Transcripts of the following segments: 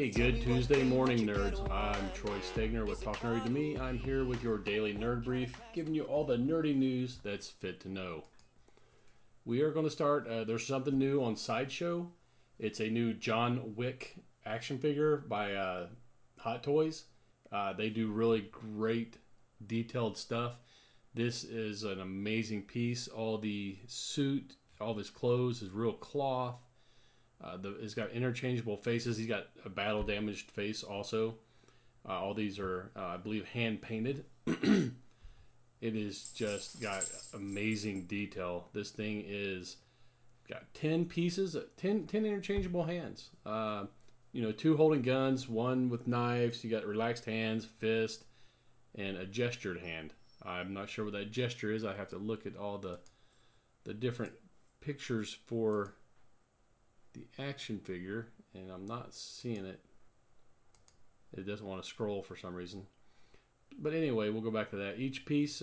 Hey, good Tuesday morning, nerds. I'm Troy Stegner with Talk Nerdy to Me. I'm here with your daily nerd brief, giving you all the nerdy news that's fit to know. We are going to start. There's something new on Sideshow. It's a new John Wick action figure by Hot Toys. They do really great, detailed stuff. This is an amazing piece. All the suit, all of his clothes is real cloth. He's got interchangeable faces. He's got a battle damaged face also. All these are, I believe, hand painted. It is just got amazing detail. This thing is got 10 pieces, 10 interchangeable hands. 2 holding guns, 1 with knives. You got relaxed hands, fist, and a gestured hand. I'm not sure what that gesture is. I have to look at all the different pictures for the action figure, and I'm not seeing it. It doesn't want to scroll for some reason. But anyway, we'll go back to that. Each piece,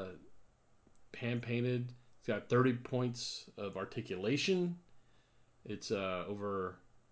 hand painted. It's got 30 points of articulation. It's over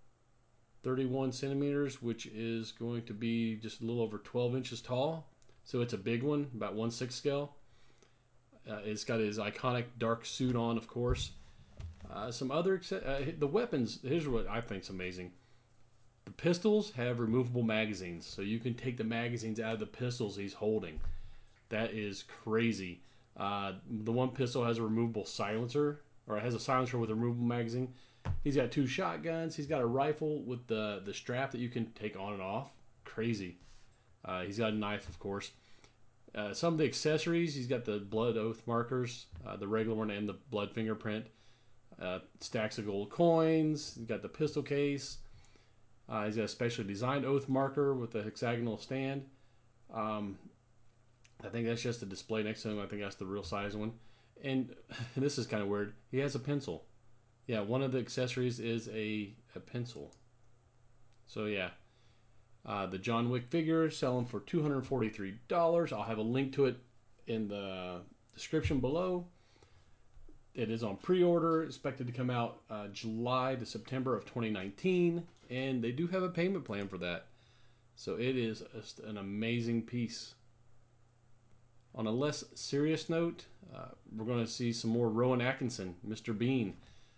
31 centimeters, which is going to be just a little over 12 inches tall. So it's a big one, about 1/6 scale. It's got his iconic dark suit on, of course. Some other the weapons. Here's what I think is amazing. The pistols have removable magazines, so you can take the magazines out of the pistols he's holding. That is crazy. The one pistol has a removable silencer, or it has a silencer with a removable magazine. He's got 2 shotguns. He's got a rifle with the strap that you can take on and off. Crazy. He's got a knife, of course. Some of the accessories, he's got the blood oath markers, the regular one and the blood fingerprint. Stacks of gold coins. He's got the pistol case. He's got a specially designed oath marker with a hexagonal stand. I think that's just a display next to him. I think that's the real size one. And this is kind of weird. He has a pencil. Yeah, one of the accessories is a pencil. So yeah, the John Wick figure selling for $243. I'll have a link to it in the description below. It is on pre-order, expected to come out July to September of 2019, and they do have a payment plan for that. So it is just an amazing piece. On a less serious note, we're going to see some more Rowan Atkinson, Mr. Bean.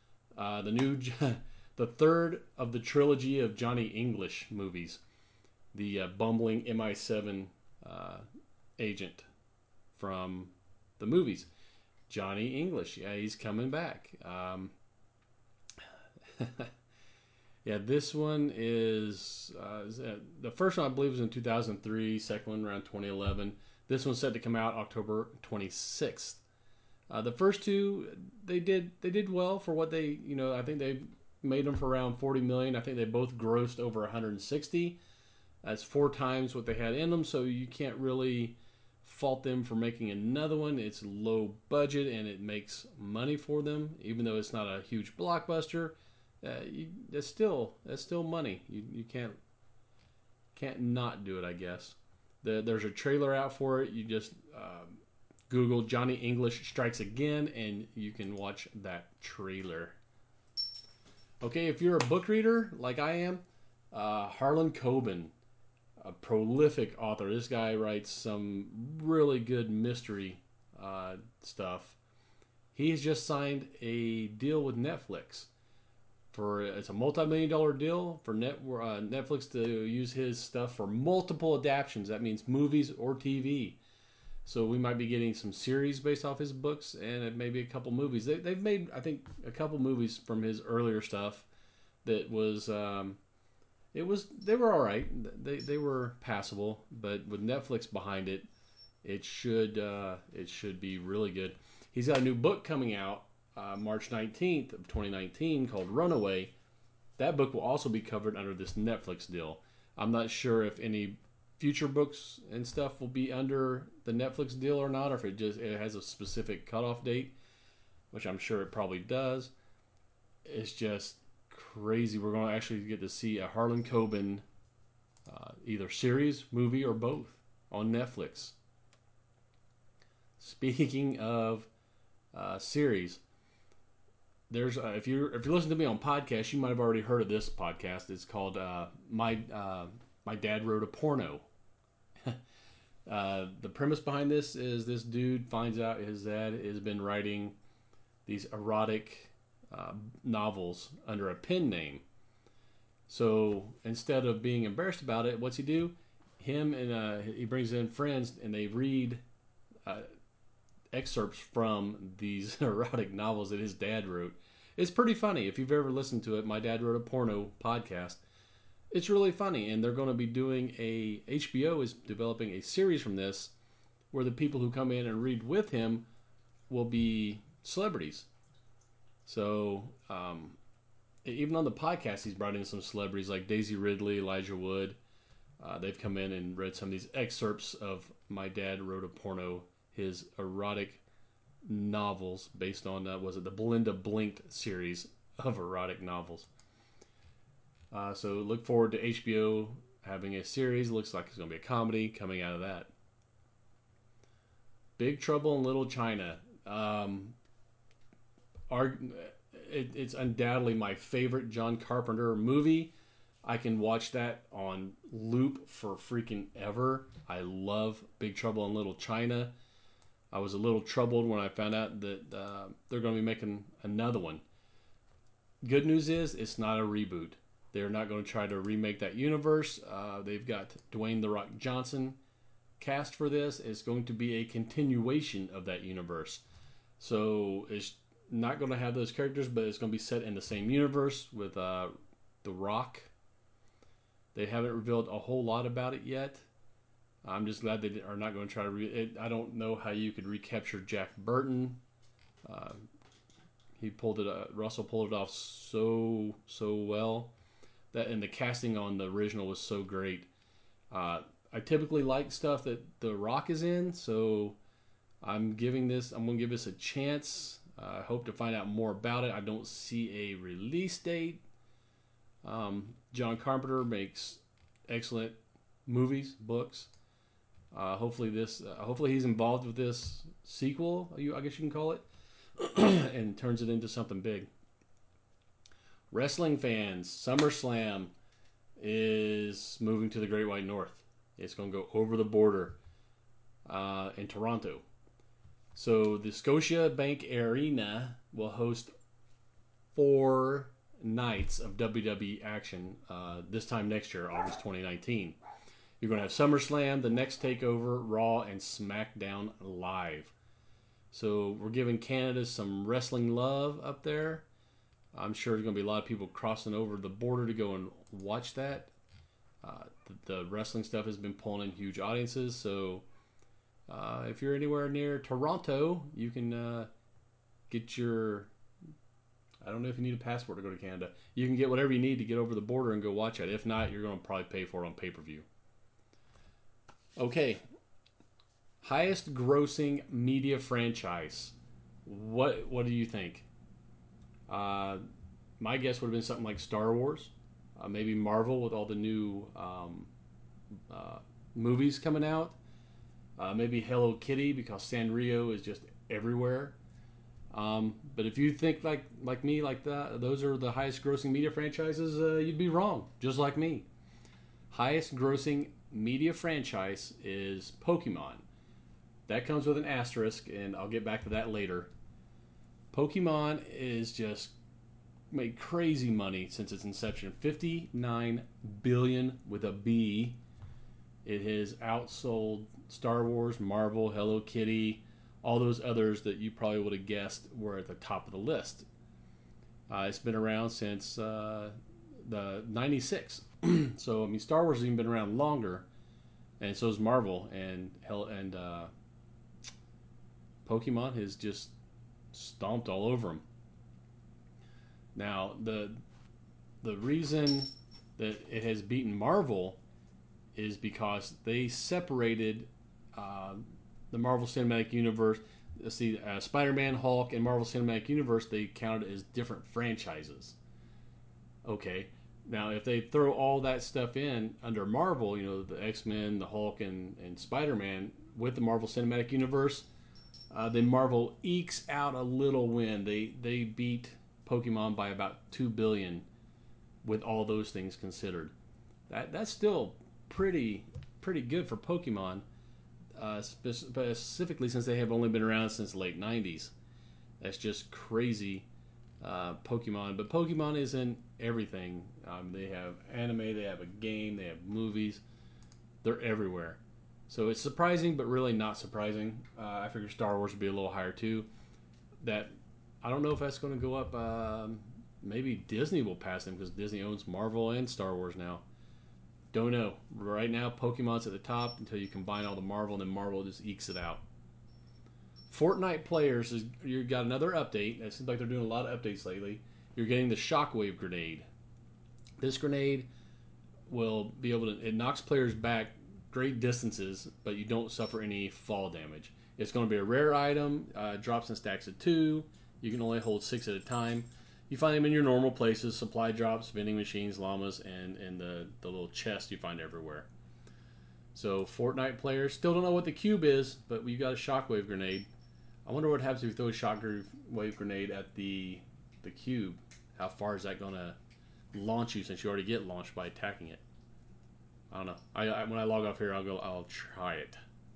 The third of the trilogy of Johnny English movies. The bumbling MI7 agent from the movies. Johnny English, yeah, he's coming back. Yeah, this one is the first one I believe was in 2003. Second one around 2011. This one's set to come out October 26th. The first 2 they did well for what they I think they made them for around 40 million. I think they both grossed over 160. That's 4 times what they had in them. So you can't really fault them for making another one. It's low budget and it makes money for them, even though it's not a huge blockbuster. That's still money. You can't not do it, I guess. There's a trailer out for it. You just Google Johnny English Strikes Again and you can watch that trailer. Okay, if you're a book reader like I am, Harlan Coben, a prolific author. This guy writes some really good mystery stuff. He has just signed a deal with Netflix. It's a multi-million-dollar deal for Netflix to use his stuff for multiple adaptations. That means movies or TV. So we might be getting some series based off his books and maybe a couple movies. They've made, I think, a couple movies from his earlier stuff that was... they were all right. They were passable, but with Netflix behind it, it should be really good. He's got a new book coming out March 19th of 2019 called Runaway. That book will also be covered under this Netflix deal. I'm not sure if any future books and stuff will be under the Netflix deal or not, or if it has a specific cutoff date, which I'm sure it probably does. It's just crazy. We're going to actually get to see a Harlan Coben either series, movie, or both on Netflix. Speaking of series, there's if you're listening to me on podcast, you might have already heard of this podcast. It's called My Dad Wrote a Porno. The premise behind this is this dude finds out his dad has been writing these erotic novels under a pen name. So instead of being embarrassed about it, what's he do? He brings in friends and they read excerpts from these erotic novels that his dad wrote. It's pretty funny. If you've ever listened to it, My Dad Wrote a Porno podcast. It's really funny, and they're going to be doing HBO is developing a series from this where the people who come in and read with him will be celebrities. So even on the podcast, he's brought in some celebrities like Daisy Ridley, Elijah Wood. They've come in and read some of these excerpts of My Dad Wrote a Porno, his erotic novels based on, was it the Belinda Blinked series of erotic novels. So look forward to HBO having a series. Looks like it's going to be a comedy coming out of that. Big Trouble in Little China. It's undoubtedly my favorite John Carpenter movie. I can watch that on loop for freaking ever. I love Big Trouble in Little China. I was a little troubled when I found out that they're going to be making another one. Good news is it's not a reboot. They're not going to try to remake that universe. They've got Dwayne "The Rock" Johnson cast for this. It's going to be a continuation of that universe. So it's not going to have those characters, but it's going to be set in the same universe with The Rock. They haven't revealed a whole lot about it yet. I'm just glad they are not going to try to I don't know how you could recapture Jack Burton. Russell pulled it off so well. And the casting on the original was so great. I typically like stuff that The Rock is in, so I'm going to give this a chance. I hope to find out more about it. I don't see a release date. John Carpenter makes excellent movies, books. Hopefully he's involved with this sequel, I guess you can call it, and turns it into something big. Wrestling fans, SummerSlam is moving to the Great White North. It's going to go over the border in Toronto. So the Scotiabank Arena will host 4 nights of WWE action this time next year, August 2019. You're going to have SummerSlam, the next TakeOver, Raw, and SmackDown live. So we're giving Canada some wrestling love up there. I'm sure there's going to be a lot of people crossing over the border to go and watch that. The wrestling stuff has been pulling in huge audiences. So if you're anywhere near Toronto, you can get your... I don't know if you need a passport to go to Canada. You can get whatever you need to get over the border and go watch it. If not, you're going to probably pay for it on pay-per-view. Okay. Highest grossing media franchise. What do you think? My guess would have been something like Star Wars. Maybe Marvel with all the new movies coming out. Maybe Hello Kitty because Sanrio is just everywhere. But if you think like me, like that, those are the highest grossing media franchises, you'd be wrong, just like me. Highest grossing media franchise is Pokemon. That comes with an asterisk, and I'll get back to that later. Pokemon is just made crazy money since its inception. $59 billion with a B. It has outsold Star Wars, Marvel, Hello Kitty, all those others that you probably would have guessed were at the top of the list. It's been around since the 96. So, I mean, Star Wars has even been around longer, and so is Marvel, and Pokemon has just stomped all over them. Now, the reason that it has beaten Marvel is because they separated the Marvel Cinematic Universe. See, Spider-Man, Hulk, and Marvel Cinematic Universe, they counted as different franchises. Okay, now if they throw all that stuff in under Marvel, the X-Men, the Hulk, and Spider-Man with the Marvel Cinematic Universe, then Marvel ekes out a little win. They beat Pokemon by about 2 billion with all those things considered. That's still pretty good for Pokemon, specifically since they have only been around since the late 90s. That's just crazy. Pokemon, but Pokemon isn't everything. They have anime, they have a game, they have movies. They're everywhere. So it's surprising, but really not surprising. I figure Star Wars would be a little higher too. That I don't know if that's going to go up. Maybe Disney will pass them because Disney owns Marvel and Star Wars now. Don't know. Right now, Pokemon's at the top until you combine all the Marvel, and then Marvel just ekes it out. Fortnite players, you got another update. It seems like they're doing a lot of updates lately. You're getting the Shockwave grenade. This grenade will be able to, it knocks players back great distances, but you don't suffer any fall damage. It's going to be a rare item, drops in stacks of 2. You can only hold 6 at a time. You find them in your normal places, supply drops, vending machines, llamas, and the little chest you find everywhere. So Fortnite players still don't know what the cube is, but we got a shockwave grenade. I wonder what happens if you throw a shockwave grenade at the cube. How far is that going to launch you since you already get launched by attacking it? I don't know. When I log off here, I'll try it.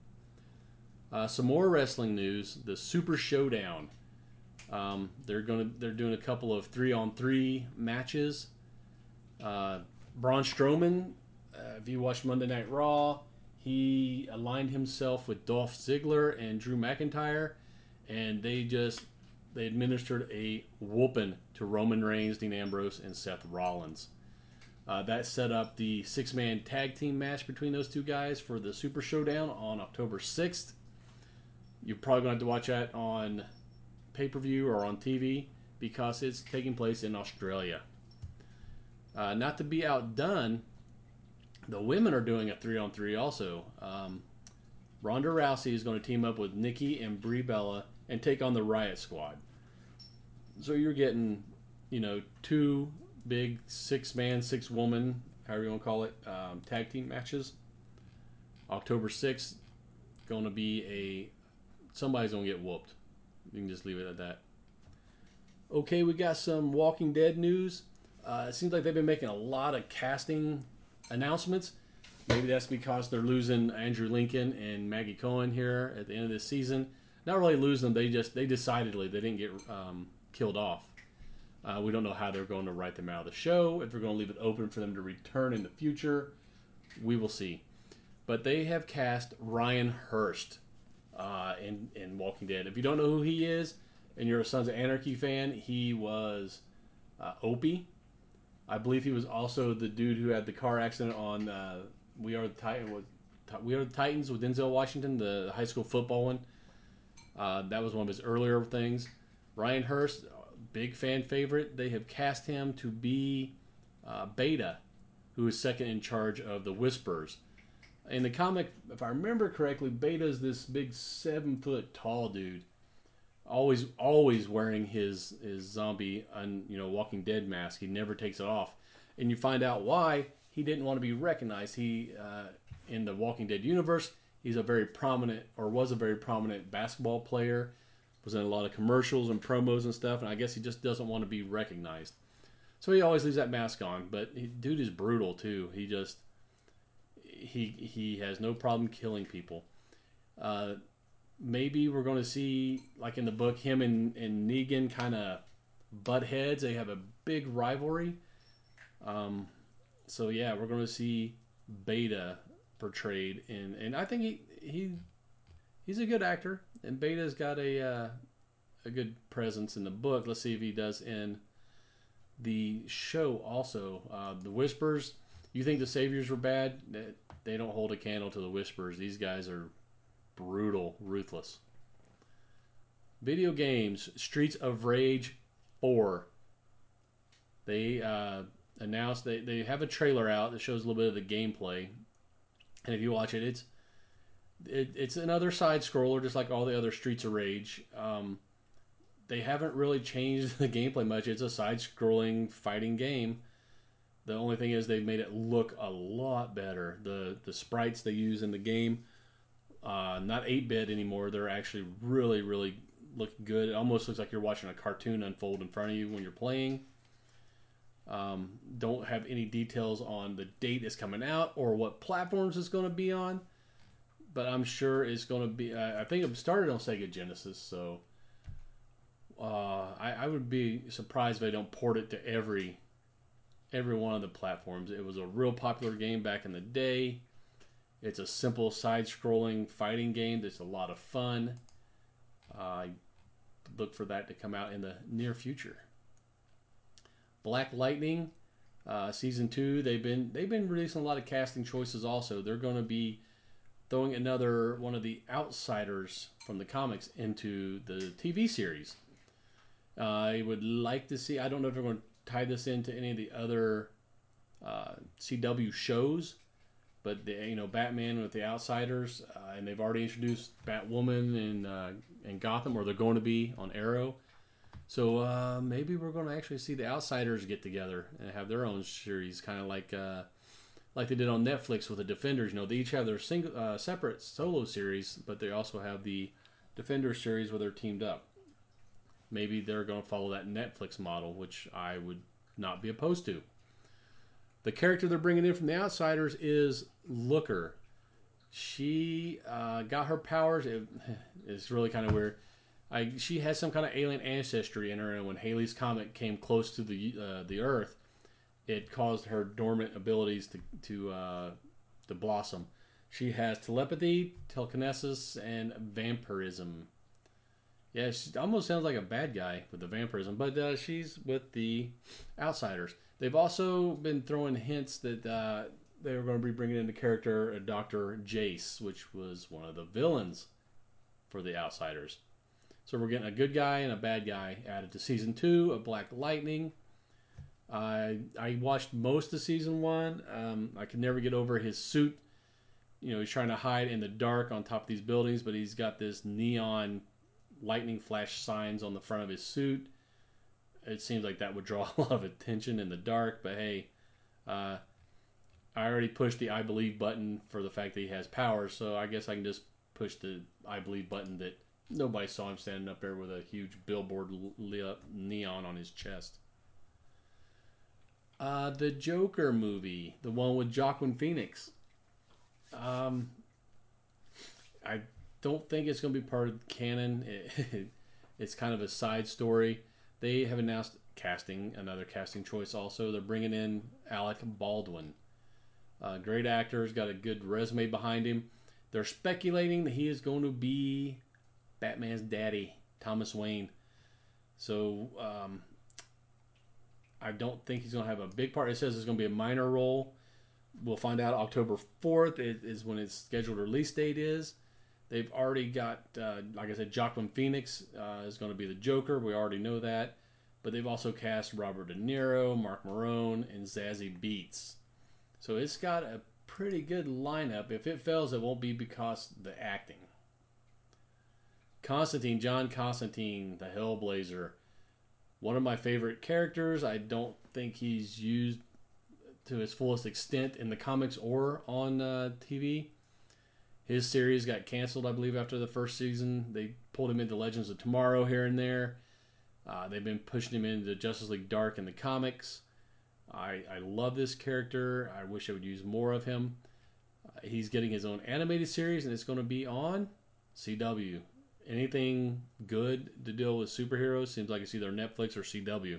Some more wrestling news. The Super Showdown. They're doing a couple of 3-on-3 matches. Braun Strowman, if you watched Monday Night Raw, he aligned himself with Dolph Ziggler and Drew McIntyre, and they administered a whooping to Roman Reigns, Dean Ambrose, and Seth Rollins. That set up the 6-man tag team match between those two guys for the Super Showdown on October 6th. You're probably going to have to watch that on pay-per-view or on TV because it's taking place in Australia. Not to be outdone, the women are doing a 3-on-3 also. Ronda Rousey is going to team up with Nikki and Brie Bella and take on the Riot Squad. So you're getting, two big 6-man, 6-woman, however you want to call it, tag team matches. October 6th, going to be somebody's going to get whooped. You can just leave it at that. Okay, we got some Walking Dead news. It seems like they've been making a lot of casting announcements. Maybe that's because they're losing Andrew Lincoln and Maggie Cohen here at the end of this season. Not really losing them. They decidedly they didn't get killed off. We don't know how they're going to write them out of the show. If they're going to leave it open for them to return in the future, we will see. But they have cast Ryan Hurst in Walking Dead. If you don't know who he is, and you're a Sons of Anarchy fan, he was Opie. I believe he was also the dude who had the car accident on We Are the Titans with Denzel Washington, the high school football one. That was one of his earlier things. Ryan Hurst, big fan favorite. They have cast him to be Beta, who is second in charge of the Whisperers. In the comic, if I remember correctly, Beta is this big 7-foot tall dude, always wearing his zombie Walking Dead mask. He never takes it off, and you find out why. He didn't want to be recognized. He in the Walking Dead universe, he's a very prominent basketball player. Was in a lot of commercials and promos and stuff, and I guess he just doesn't want to be recognized. So he always leaves that mask on. But dude is brutal too. He has no problem killing people. Maybe we're going to see, like in the book, him and Negan kind of butt heads. They have a big rivalry. So yeah, we're going to see Beta portrayed and I think he's a good actor, and Beta's got a good presence in the book. Let's see if he does in the show also. The Whispers. You think the Saviors were bad? They don't hold a candle to the Whisperers. These guys are brutal, ruthless. Video games. Streets of Rage 4. They announced they have a trailer out that shows a little bit of the gameplay. And if you watch it, it's another side scroller just like all the other Streets of Rage. They haven't really changed the gameplay much. It's a side scrolling fighting game. The only thing is they've made it look a lot better. The sprites they use in the game, not 8-bit anymore. They're actually really, really look good. It almost looks like you're watching a cartoon unfold in front of you when you're playing. Don't have any details on the date it's coming out or what platforms it's going to be on, but I'm sure it's going to be. I think it started on Sega Genesis, so I would be surprised if they don't port it to every one of the platforms. It was a real popular game back in the day. It's a simple side-scrolling fighting game that's a lot of fun. Look for that to come out in the near future. Black Lightning, season 2. They've been releasing a lot of casting choices. Also, they're going to be throwing another one of the outsiders from the comics into the TV series. I would like to see. I don't know if they're going to tie this into any of the other CW shows, but Batman with the outsiders, and they've already introduced Batwoman in Gotham, or they're going to be on Arrow. So maybe we're going to actually see the outsiders get together and have their own series, kind of like they did on Netflix with the Defenders. They each have their separate solo series, but they also have the Defenders series where they're teamed up. Maybe they're going to follow that Netflix model, which I would not be opposed to. The character they're bringing in from the outsiders is Looker. She got her powers. It's really kind of weird. She has some kind of alien ancestry in her, and when Halley's Comet came close to the Earth, it caused her dormant abilities to blossom. She has telepathy, telekinesis, and vampirism. Yeah, she almost sounds like a bad guy with the vampirism, but she's with the outsiders. They've also been throwing hints that they were going to be bringing in the character Dr. Jace, which was one of the villains for the outsiders. So we're getting a good guy and a bad guy added to season 2 of Black Lightning. I watched most of season 1. I could never get over his suit. He's trying to hide in the dark on top of these buildings, but he's got this neon lightning flash signs on the front of his suit. It seems like that would draw a lot of attention in the dark, but hey, I already pushed the I believe button for the fact that he has powers, so I guess I can just push the I believe button that nobody saw him standing up there with a huge billboard lit up neon on his chest. The Joker movie, the one with Joaquin Phoenix. I don't think it's going to be part of canon. It's kind of a side story. They have announced another casting choice also. They're bringing in Alec Baldwin. Great actor, has got a good resume behind him. They're speculating that he is going to be Batman's daddy, Thomas Wayne. So I don't think he's going to have a big part. It says it's going to be a minor role. We'll find out October 4th is when its scheduled release date is. They've already got, like I said, Joaquin Phoenix is going to be the Joker. We already know that. But they've also cast Robert De Niro, Mark Maron, and Zazie Beetz. So it's got a pretty good lineup. If it fails, it won't be because of the acting. John Constantine, the Hellblazer. One of my favorite characters. I don't think he's used to his fullest extent in the comics or on TV. His series got canceled, I believe, after the first season. They pulled him into Legends of Tomorrow here and there. They've been pushing him into Justice League Dark in the comics. I love this character. I wish I would use more of him. He's getting his own animated series, and it's going to be on CW. Anything good to deal with superheroes seems like it's either Netflix or CW.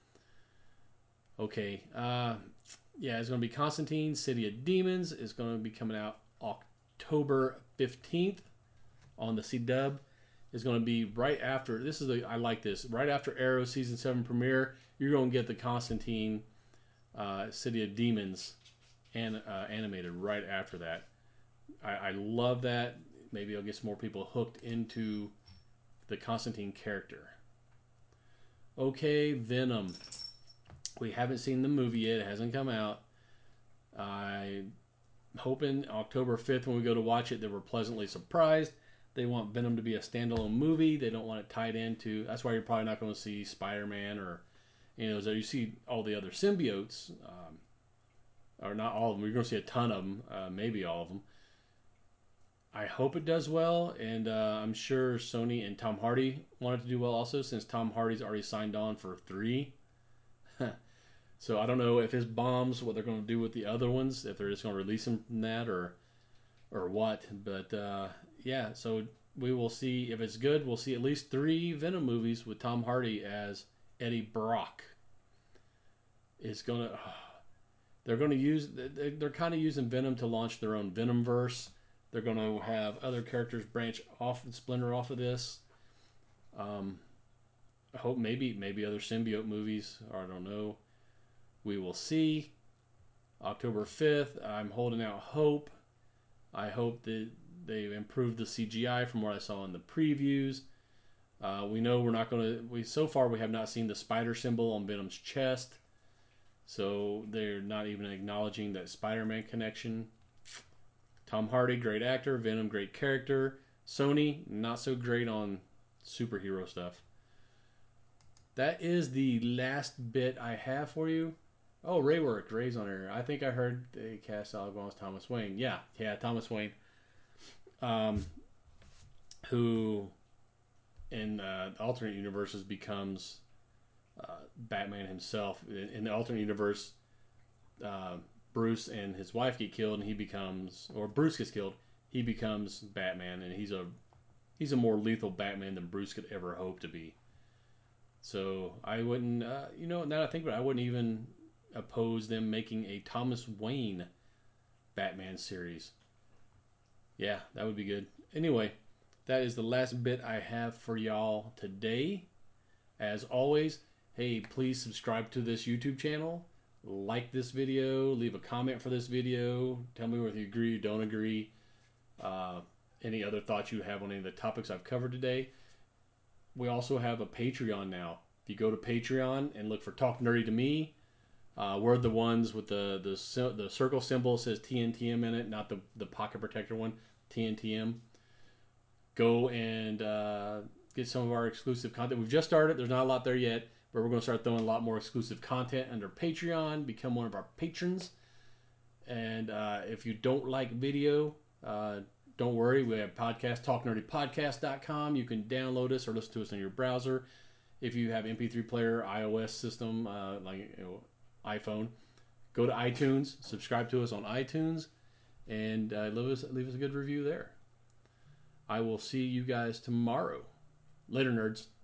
Okay. It's going to be Constantine, City of Demons. It's going to be coming out October 15th on the CW. Is going to be right after. I like this. Right after Arrow season 7 premiere, you're going to get the Constantine City of Demons and animated right after that. I love that. Maybe it'll get some more people hooked into the Constantine character. Okay, Venom. We haven't seen the movie yet. It hasn't come out. I'm hoping October 5th when we go to watch it that we're pleasantly surprised. They want Venom to be a standalone movie. They don't want it tied into... That's why you're probably not going to see Spider-Man or... so you see all the other symbiotes. Or not all of them. You're going to see a ton of them. Maybe all of them. I hope it does well, and I'm sure Sony and Tom Hardy want it to do well also, since Tom Hardy's already signed on for 3. So I don't know if his bombs, what they're going to do with the other ones, if they're just going to release him from that or what. But yeah, so we will see if it's good. We'll see at least 3 Venom movies with Tom Hardy as Eddie Brock. Is going to they're going to use they're kind of using Venom to launch their own Venomverse. They're going to have other characters branch off and splinter off of this. I hope maybe other symbiote movies. Or I don't know. We will see. October 5th. I'm holding out hope. I hope that they've improved the CGI from what I saw in the previews. We know we're not going to. So far we have not seen the spider symbol on Venom's chest, so they're not even acknowledging that Spider-Man connection. Tom Hardy, great actor. Venom, great character. Sony, not so great on superhero stuff. That is the last bit I have for you. Oh, Ray worked. Ray's on here. I think I heard they cast Alec Baldwin as Thomas Wayne. Yeah, Thomas Wayne. Um, who in alternate universes becomes Batman himself. In the alternate universe, uh, Bruce and his wife get killed, and he becomes, or Bruce gets killed, he becomes Batman, and he's a more lethal Batman than Bruce could ever hope to be. So I wouldn't, now that I think about it, I wouldn't even oppose them making a Thomas Wayne Batman series. Yeah, that would be good. Anyway, that is the last bit I have for y'all today. As always, hey, please subscribe to this YouTube channel. Like this video. Leave a comment for this video. Tell me whether you agree or don't agree. Any other thoughts you have on any of the topics I've covered today. We also have a Patreon now. If you go to Patreon and look for Talk Nerdy to Me, we're the ones with the circle symbol says TNTM in it, not the pocket protector one, TNTM. Go and get some of our exclusive content. We've just started. There's not a lot there yet, but we're going to start throwing a lot more exclusive content under Patreon. Become one of our patrons. And if you don't like video, don't worry. We have podcast, talknerdypodcast.com. You can download us or listen to us on your browser. If you have MP3 player, iOS system, iPhone, go to iTunes, subscribe to us on iTunes, and leave us a good review there. I will see you guys tomorrow. Later, nerds.